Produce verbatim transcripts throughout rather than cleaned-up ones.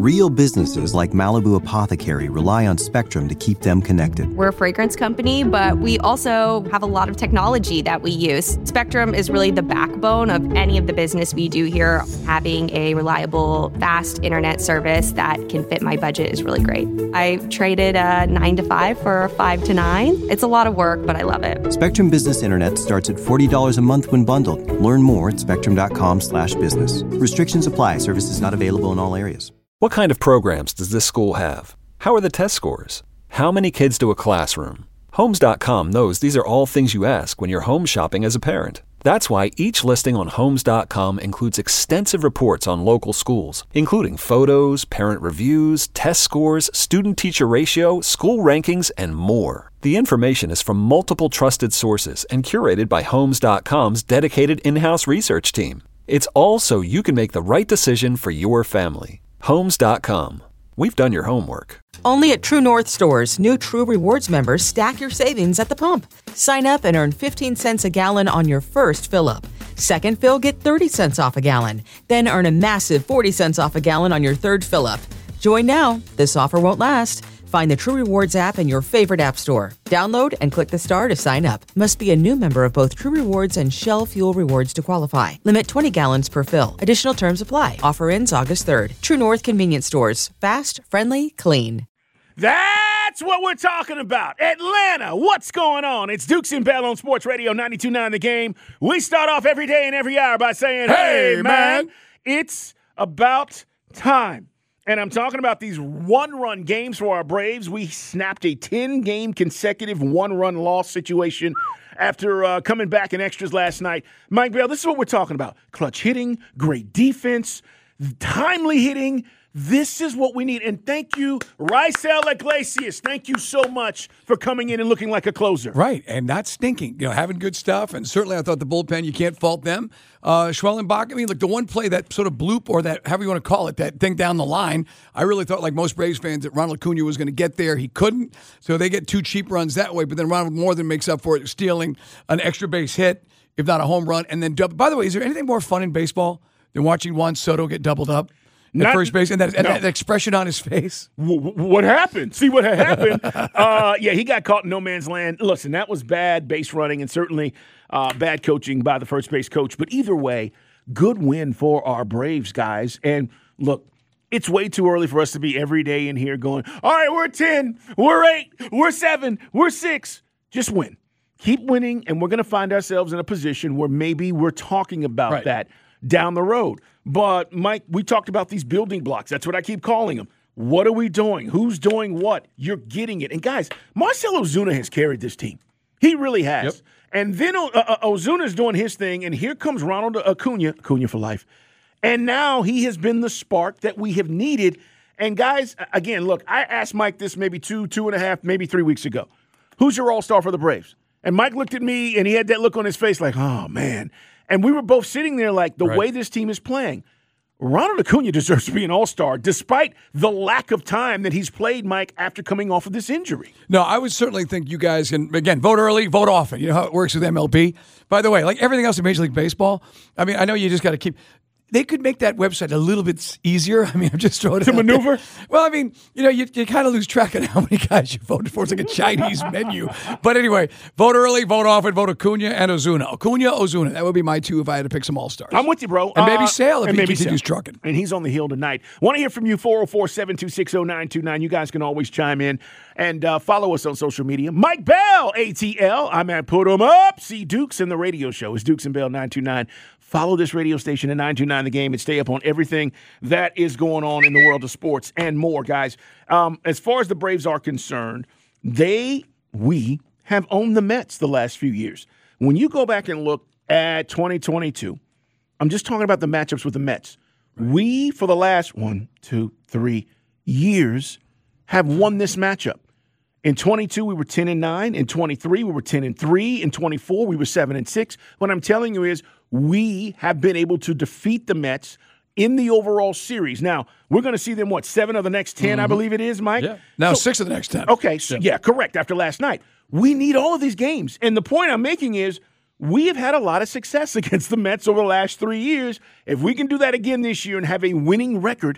Real businesses like Malibu Apothecary rely on Spectrum to keep them connected. We're a fragrance company, but we also have a lot of technology that we use. Spectrum is really the backbone of any of the business we do here. Having a reliable, fast internet service that can fit my budget is really great. I traded a nine to five for a five to nine. It's a lot of work, but I love it. Spectrum Business Internet starts at forty dollars a month when bundled. Learn more at spectrum.com slash business. Restrictions apply. Services not available in all areas. What kind of programs does this school have? How are the test scores? How many kids do a classroom? Homes dot com knows these are all things you ask when you're home shopping as a parent. That's why each listing on Homes dot com includes extensive reports on local schools, including photos, parent reviews, test scores, student-teacher ratio, school rankings, and more. The information is from multiple trusted sources and curated by Homes dot com's dedicated in-house research team. It's all so you can make the right decision for your family. Homes dot com. We've done your homework. Only at True North stores, new True Rewards members stack your savings at the pump. Sign up and earn fifteen cents a gallon on your first fill-up. Second fill, get thirty cents off a gallon. Then earn a massive forty cents off a gallon on your third fill-up. Join now. This offer won't last. Find the True Rewards app in your favorite app store. Download and click the star to sign up. Must be a new member of both True Rewards and Shell Fuel Rewards to qualify. Limit twenty gallons per fill. Additional terms apply. Offer ends August third. True North Convenience Stores. Fast, friendly, clean. That's what we're talking about. Atlanta, what's going on? It's Dukes and Bell on Sports Radio ninety-two point nine The Game. We start off every day and every hour by saying, hey, hey man, it's about time. And I'm talking about these one-run games for our Braves. We snapped a ten-game consecutive one-run loss situation after uh, coming back in extras last night. Mike Bell, this is what we're talking about. Clutch hitting, great defense, timely hitting. This is what we need. And thank you, Raisel Iglesias. Thank you so much for coming in and looking like a closer. Right, and not stinking. You know, having good stuff. And certainly I thought the bullpen, you can't fault them. Uh, Schwellenbach, I mean, look, the one play, that sort of bloop or that, however you want to call it, that thing down the line, I really thought, like most Braves fans, that Ronald Acuna was going to get there. He couldn't. So they get two cheap runs that way. But then Ronald more than makes up for it, stealing an extra base hit, if not a home run. And then, double. By the way, is there anything more fun in baseball than watching Juan Soto get doubled up? At Not, first base, and, that, and no. that expression on his face. W- what happened? See what happened? uh, yeah, he got caught in no man's land. Listen, that was bad base running and certainly uh, bad coaching by the first base coach. But either way, good win for our Braves, guys. And look, it's way too early for us to be every day in here going, all right, we're ten, we're eight, we're seven, we're six. Just win. Keep winning, and we're going to find ourselves in a position where maybe we're talking about right. that down the road. But, Mike, we talked about these building blocks. That's what I keep calling them. What are we doing? Who's doing what? You're getting it. And, guys, Marcell Ozuna has carried this team. He really has. Yep. And then uh, uh, Ozuna's doing his thing, and here comes Ronald Acuna, Acuna for life. And now he has been the spark that we have needed. And, guys, again, look, I asked Mike this maybe two, two and a half, maybe three weeks ago. Who's your all-star for the Braves? And Mike looked at me, and he had that look on his face like, oh, man. And we were both sitting there like, the right. way this team is playing, Ronald Acuna deserves to be an all-star despite the lack of time that he's played, Mike, after coming off of this injury. No, I would certainly think you guys can, again, vote early, vote often. You know how it works with M L B. By the way, like everything else in Major League Baseball, I mean, I know you just got to keep – they could make that website a little bit easier. I mean, I'm just throwing it to maneuver. There. Well, I mean, you know, you, you kind of lose track of how many guys you voted for. It's like a Chinese menu. But anyway, vote early, vote often, vote Acuna and Ozuna. Acuna, Ozuna. That would be my two if I had to pick some all-stars. I'm with you, bro. And maybe uh, Sale if and he maybe continues Sale. trucking. And he's on the hill tonight. Want to hear from you, four oh four, seven two six, oh nine two nine. You guys can always chime in and uh, follow us on social media. Mike Bell, A T L. I'm at Put 'em Up. See Dukes in the radio show. It's Dukes and Bell nine two nine. Follow this radio station at nine two nine The Game and stay up on everything that is going on in the world of sports and more, guys. Um, as far as the Braves are concerned, they, we, have owned the Mets the last few years. When you go back and look at twenty twenty-two, I'm just talking about the matchups with the Mets. We, for the last one, two, three years, have won this matchup. In twenty-two, we were ten and nine. In twenty-three, we were ten and three. In twenty-four, we were seven and six. What I'm telling you is we have been able to defeat the Mets in the overall series. Now, we're going to see them, what, seven of the next ten, mm-hmm. I believe it is, Mike? Yeah. Now so, six of the next ten. Okay, so, yeah. yeah, correct, after last night. We need all of these games. And the point I'm making is we have had a lot of success against the Mets over the last three years. If we can do that again this year and have a winning record,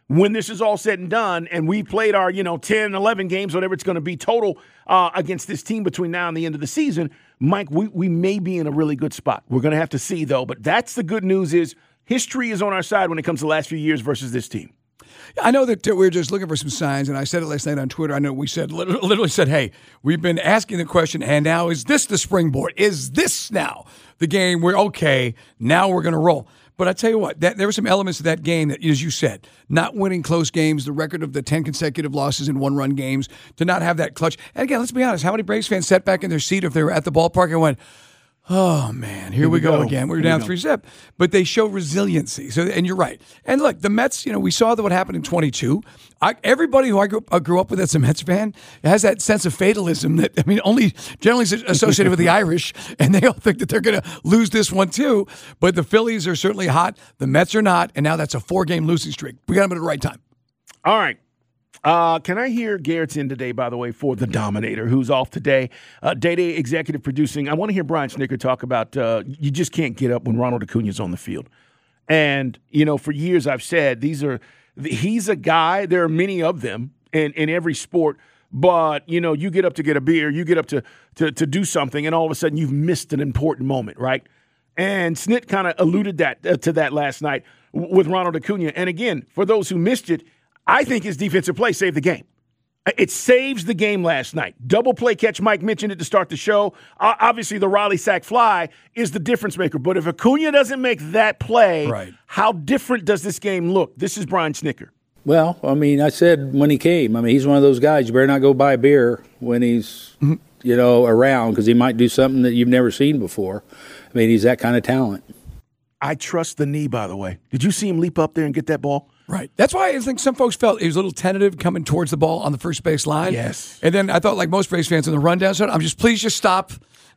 when this is all said and done and we played our, you know, ten, eleven games, whatever it's going to be total uh, against this team between now and the end of the season, Mike, we, we may be in a really good spot. We're going to have to see, though. But that's the good news is history is on our side when it comes to the last few years versus this team. I know that uh, we're just looking for some signs, and I said it last night on Twitter. I know we said literally said, hey, we've been asking the question, and now is this the springboard? Is this now the game where, okay, now we're going to roll? But I tell you what, that, there were some elements of that game that, as you said, not winning close games, the record of the ten consecutive losses in one-run games, to not have that clutch. And again, let's be honest, how many Braves fans sat back in their seat if they were at the ballpark and went, oh, man, here, here we, we go, go again. We're here down we three zip. But they show resiliency. So, and you're right. And look, the Mets, you know, we saw what happened in twenty-two. I, everybody who I grew, I grew up with that's a Mets fan has that sense of fatalism that, I mean, only generally associated with the Irish, and they all think that they're going to lose this one too. But the Phillies are certainly hot. The Mets are not. And now that's a four-game losing streak. We got them at the right time. All right. Uh, can I hear Garrett's in today, by the way, for the Dominator, who's off today? Uh, Day-Day executive producing. I want to hear Brian Snitker talk about uh, you just can't get up when Ronald Acuna's on the field. And, you know, for years I've said these are he's a guy, there are many of them in, in every sport, but, you know, you get up to get a beer, you get up to, to, to do something, and all of a sudden you've missed an important moment, right? And Snit kind of alluded that uh, to that last night w- with Ronald Acuna. And, again, for those who missed it, I think his defensive play saved the game. It saves the game last night. Double play catch, Mike mentioned it to start the show. Uh, obviously, the Riley sack fly is the difference maker. But if Acuna doesn't make that play, right, how different does this game look? This is Brian Snitker. Well, I mean, I said when he came, I mean, he's one of those guys, you better not go buy a beer when he's, mm-hmm. you know, around, because he might do something that you've never seen before. I mean, he's that kind of talent. I trust the knee, by the way. Did you see him leap up there and get that ball? Right. That's why I think some folks felt he was a little tentative coming towards the ball on the first base line. Yes. And then I thought, like most Braves fans in the rundown, said, I'm just, please just stop.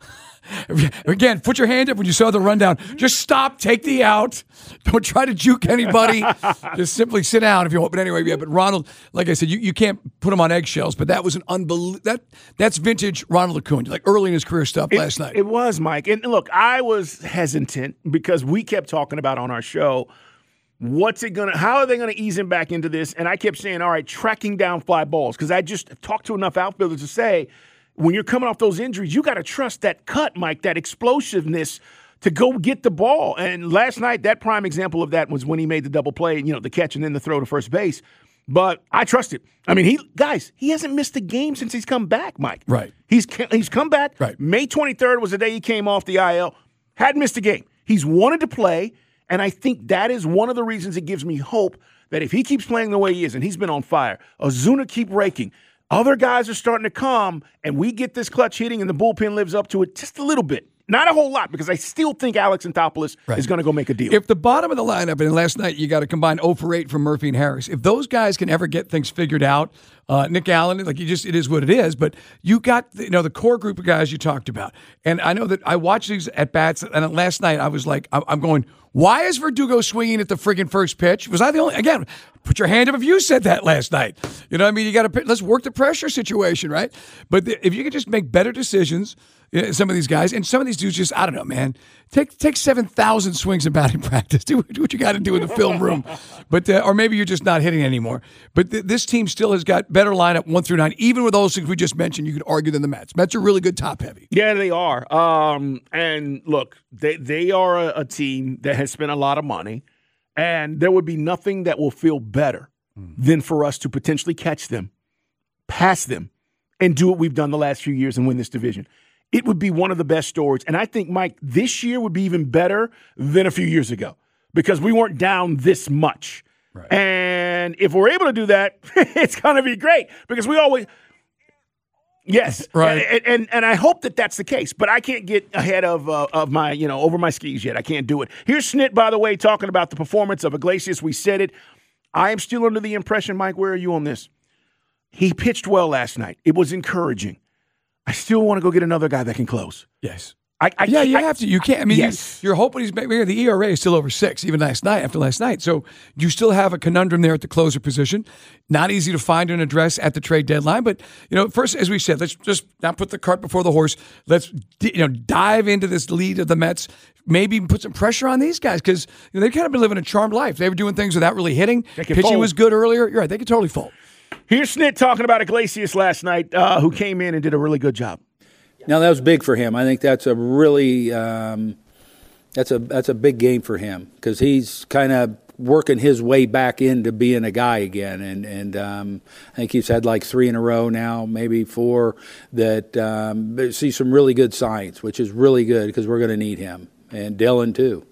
Again, put your hand up when you saw the rundown. Just stop, take the out. Don't try to juke anybody. Just simply sit down if you want. But anyway, yeah, but Ronald, like I said, you, you can't put him on eggshells, but that was an unbelievable, that, that's vintage Ronald Acuna, like early in his career stuff it, last night. It was, Mike. And look, I was hesitant because we kept talking about on our show, what's it gonna? How are they gonna ease him back into this? And I kept saying, all right, tracking down fly balls, because I just talked to enough outfielders to say, when you're coming off those injuries, you got to trust that cut, Mike, that explosiveness to go get the ball. And last night, that prime example of that was when he made the double play, you know, the catch and then the throw to first base. But I trust it. I mean, he guys, he hasn't missed a game since he's come back, Mike. Right. He's he's come back. Right. May twenty-third was the day he came off the I L. Hadn't missed a game. He's wanted to play. And I think that is one of the reasons it gives me hope that if he keeps playing the way he is, and he's been on fire, Ozuna keep raking, other guys are starting to come, and we get this clutch hitting, and the bullpen lives up to it just a little bit. Not a whole lot, because I still think Alex Anthopoulos right. is going to go make a deal. If the bottom of the lineup, and last night you got to combine oh for eight from Murphy and Harris, if those guys can ever get things figured out, uh, Nick Allen, like you just, it is what it is, but you got, you know, the core group of guys you talked about. And I know that I watched these at bats, and last night I was like, I'm going, why is Verdugo swinging at the friggin' first pitch? Was I the only, again, put your hand up if you said that last night. You know what I mean? You got to, let's work the pressure situation, right? But the, if you could just make better decisions, you know, some of these guys, and some of these dudes just, I don't know, man, take take seven thousand swings in batting practice. Do, do what you got to do in the film room. But uh, or maybe you're just not hitting anymore. But th- this team still has got better lineup one through nine. Even with those things we just mentioned, you could argue than the Mets. Mets are really good top heavy. Yeah, they are. Um, and look, they, they are a, a team that has spent a lot of money, and there would be nothing that will feel better mm. than for us to potentially catch them, pass them, and do what we've done the last few years and win this division. It would be one of the best stories. And I think, Mike, this year would be even better than a few years ago because we weren't down this much. Right. And if we're able to do that, it's going to be great because we always – yes. Right. And, and and I hope that that's the case. But I can't get ahead of uh, of my, you know, over my skis yet. I can't do it. Here's Snit, by the way, talking about the performance of Iglesias. We said it. I am still under the impression, Mike, where are you on this? He pitched well last night. It was encouraging. I still want to go get another guy that can close. Yes. I, I yeah, you I, have to. You can't. I mean, yes. you, you're hoping he's maybe the E R A is still over six, even last night after last night. So you still have a conundrum there at the closer position. Not easy to find and address at the trade deadline. But you know, first, as we said, let's just not put the cart before the horse. Let's you know dive into this lead of the Mets. Maybe put some pressure on these guys because you know, they've kind of been living a charmed life. They were doing things without really hitting. Pitching fold. was good earlier. You're right. They could totally fold. Here's Snit talking about Iglesias last night, uh, who came in and did a really good job. Now that was big for him. I think that's a really um, that's a that's a big game for him because he's kind of working his way back into being a guy again, and and um, I think he's had like three in a row now, maybe four. That um, see some really good signs, which is really good because we're going to need him and Dylan too.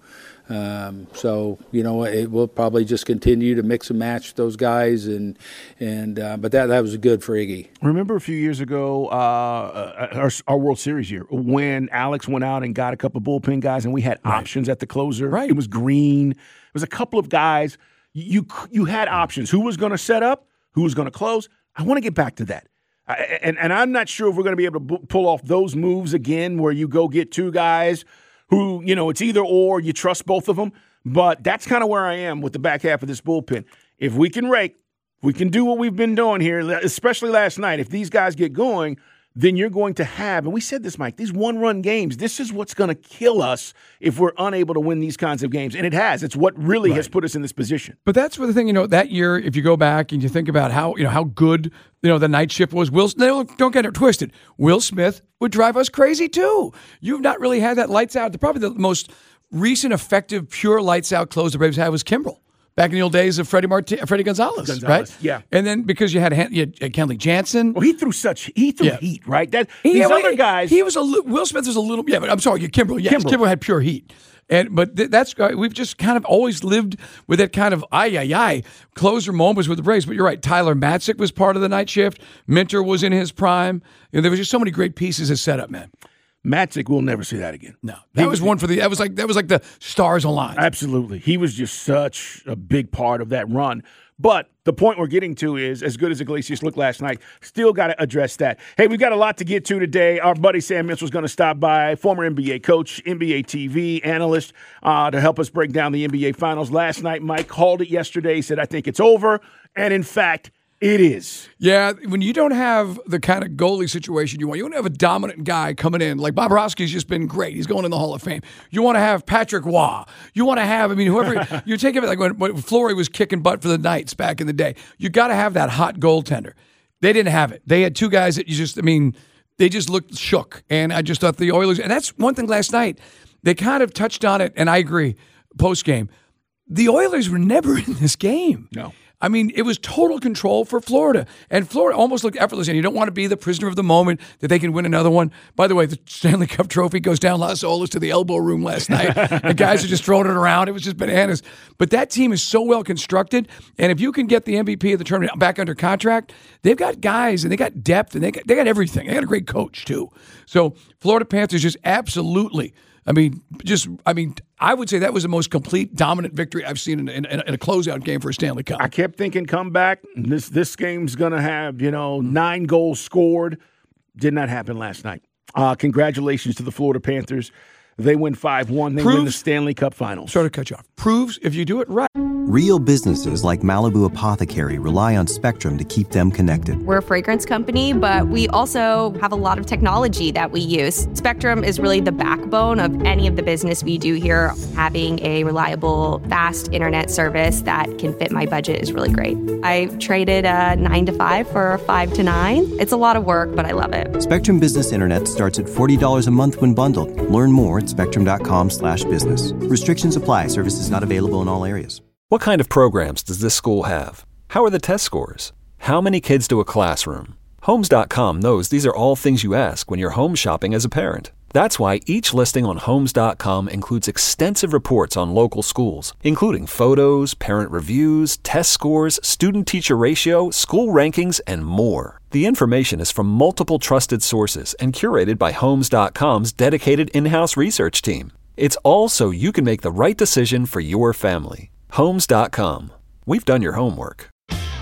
Um, so you know it will probably just continue to mix and match those guys, and and uh, but that that was good for Iggy. Remember a few years ago, uh, our, our World Series year, when Alex went out and got a couple of bullpen guys, and we had right. options at the closer. Right. It was Green. It was a couple of guys. You you had options. Who was going to set up? Who was going to close? I want to get back to that. I, and and I'm not sure if we're going to be able to b- pull off those moves again, where you go get two guys. Who, you know, it's either or, you trust both of them. But that's kind of where I am with the back half of this bullpen. If we can rake, if we can do what we've been doing here, especially last night, if these guys get going, then you're going to have, and we said this, Mike, these one-run games, this is what's going to kill us if we're unable to win these kinds of games. And it has. It's what really right. has put us in this position. But that's where the thing, you know, that year, if you go back and you think about how, you know, how good, you know, the night shift was, Will, don't get it twisted. Will Smith would drive us crazy too. You've not really had that lights out. Probably the most recent effective pure lights out close the Braves had was Kimbrel. Back in the old days of Freddie Marti- Freddie Gonzalez, Gonzalez, right? Yeah, and then because you had, you had Kenley Jansen, well, he threw such he threw yeah. heat, right? That he, these yeah, other guys, he was a li- Will Smith was a little, yeah, but I'm sorry, Kimbrel, yes, Kimbrel. Kimbrel had pure heat, and but th- that's we've just kind of always lived with that kind of ay ay ay closer moments with the Braves. But you're right, Tyler Matzik was part of the night shift. Minter was in his prime. You know, there was just so many great pieces as setup, man. Matzik, we'll never see that again. No, that was, was one for the. That was like that was like the stars aligned. Absolutely, he was just such a big part of that run. But the point we're getting to is, as good as Iglesias looked last night, still got to address that. Hey, we've got a lot to get to today. Our buddy Sam Mitchell's going to stop by, former N B A coach, N B A T V analyst, uh, to help us break down the N B A Finals. Last night, Mike called it yesterday, said, I think it's over. And in fact, it is. Yeah, when you don't have the kind of goalie situation you want, you want to have a dominant guy coming in. Like Bobrovsky's just been great. He's going in the Hall of Fame. You want to have Patrick Waugh. You want to have, I mean, whoever, you take it like when, when Fleury was kicking butt for the Knights back in the day. You got to have that hot goaltender. They didn't have it. They had two guys that you just, I mean, they just looked shook. And I just thought the Oilers, and that's one thing last night, they kind of touched on it, and I agree, post-game. The Oilers were never in this game. No. I mean, it was total control for Florida. And Florida almost looked effortless. And you don't want to be the prisoner of the moment that they can win another one. By the way, the Stanley Cup trophy goes down Las Olas to the elbow room last night. The guys are just throwing it around. It was just bananas. But that team is so well constructed. And if you can get the M V P of the tournament back under contract, they've got guys and they got depth and they got, they got everything. They got a great coach, too. So Florida Panthers just absolutely, I mean, just, I mean, I would say that was the most complete, dominant victory I've seen in, in, in a closeout game for a Stanley Cup. I kept thinking comeback. This this game's going to have, you know, nine goals scored. Did not happen last night. Uh, congratulations to the Florida Panthers. They win five one. They Proves, win the Stanley Cup Finals. Sorry to cut you off. Proves if you do it right. Real businesses like Malibu Apothecary rely on Spectrum to keep them connected. We're a fragrance company, but we also have a lot of technology that we use. Spectrum is really the backbone of any of the business we do here. Having a reliable, fast internet service that can fit my budget is really great. I traded a nine to five for a five to nine. It's a lot of work, but I love it. Spectrum Business Internet starts at forty dollars a month when bundled. Learn more at spectrum.com slash business. Restrictions apply. Services not available in all areas. What kind of programs does this school have? How are the test scores? How many kids do a classroom? Homes dot com knows these are all things you ask when you're home shopping as a parent. That's why each listing on Homes dot com includes extensive reports on local schools, including photos, parent reviews, test scores, student-teacher ratio, school rankings, and more. The information is from multiple trusted sources and curated by Homes dot com's dedicated in-house research team. It's all so you can make the right decision for your family. Homes dot com. We've done your homework.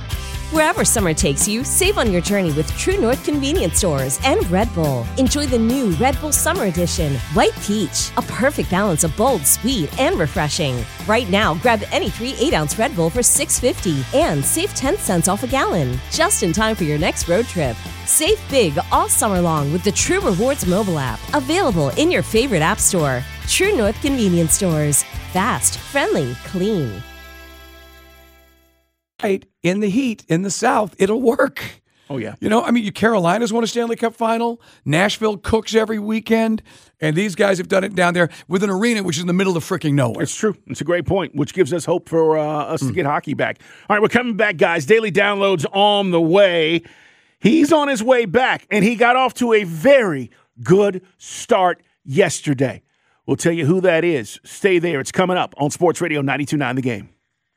Wherever summer takes you, save on your journey with True North Convenience Stores and Red Bull. Enjoy the new Red Bull Summer Edition, White Peach, a perfect balance of bold, sweet, and refreshing. Right now, grab any three eight-ounce Red Bull for six dollars and fifty cents and save ten cents off a gallon, just in time for your next road trip. Save big all summer long with the True Rewards mobile app, available in your favorite app store. True North Convenience Stores. Fast, friendly, clean. Right, in the heat, in the South, it'll work. Oh, yeah. You know, I mean, you Carolinas won a Stanley Cup final. Nashville cooks every weekend. And these guys have done it down there with an arena which is in the middle of freaking nowhere. It's true. It's a great point, which gives us hope for uh, us mm. to get hockey back. All right, we're coming back, guys. Daily Downloads on the way. He's on his way back, and he got off to a very good start yesterday. We'll tell you who that is. Stay there. It's coming up on Sports Radio ninety-two point nine The Game.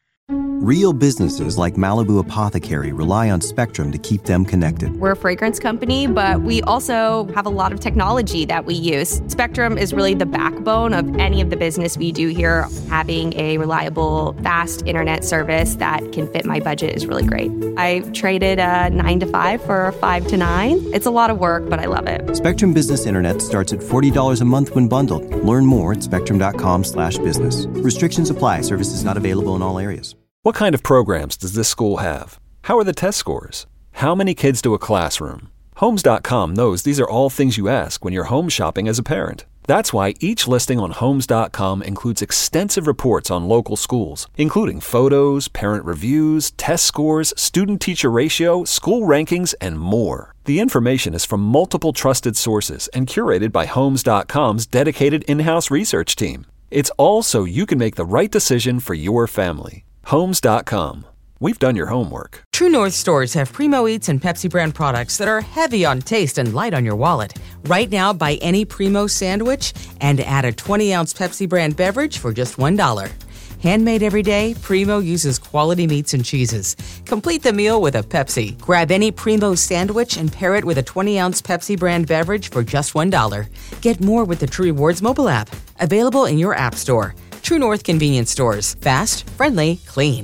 Real businesses like Malibu Apothecary rely on Spectrum to keep them connected. We're a fragrance company, but we also have a lot of technology that we use. Spectrum is really the backbone of any of the business we do here. Having a reliable, fast internet service that can fit my budget is really great. I traded a nine to five for a five to nine. It's a lot of work, but I love it. Spectrum Business Internet starts at forty dollars a month when bundled. Learn more at spectrum.com slash business. Restrictions apply. Services not available in all areas. What kind of programs does this school have? How are the test scores? How many kids do a classroom? Homes dot com knows these are all things you ask when you're home shopping as a parent. That's why each listing on Homes dot com includes extensive reports on local schools, including photos, parent reviews, test scores, student-teacher ratio, school rankings, and more. The information is from multiple trusted sources and curated by Homes dot com's dedicated in-house research team. It's all so you can make the right decision for your family. Homes dot com. We've done your homework. True North stores have Primo Eats and Pepsi brand products that are heavy on taste and light on your wallet. Right now, buy any Primo sandwich and add a twenty-ounce Pepsi brand beverage for just one dollar. Handmade every day, Primo uses quality meats and cheeses. Complete the meal with a Pepsi. Grab any Primo sandwich and pair it with a twenty-ounce Pepsi brand beverage for just one dollar. Get more with the True Rewards mobile app. Available in your app store. True North Convenience Stores. Fast, friendly, clean.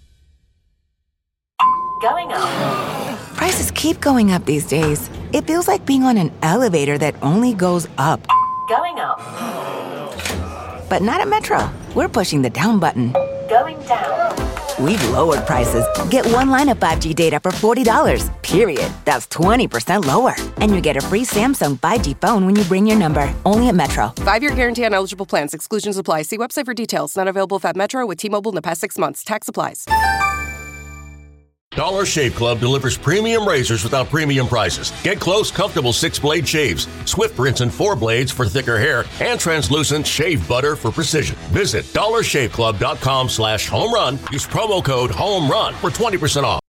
Going up. Prices keep going up these days. It feels like being on an elevator that only goes up. Going up. But not at Metro. We're pushing the down button. Going down. We've lowered prices. Get one line of five G data for forty dollars. Period. That's twenty percent lower. And you get a free Samsung five G phone when you bring your number. Only at Metro. Five-year guarantee on eligible plans. Exclusions apply. See website for details. Not available at Metro with T-Mobile in the past six months. Tax applies. Dollar Shave Club delivers premium razors without premium prices. Get close, comfortable six-blade shaves, swift rinse and four blades for thicker hair, and translucent shave butter for precision. Visit dollar shave club dot com slash home run. Use promo code HOME RUN for twenty percent off.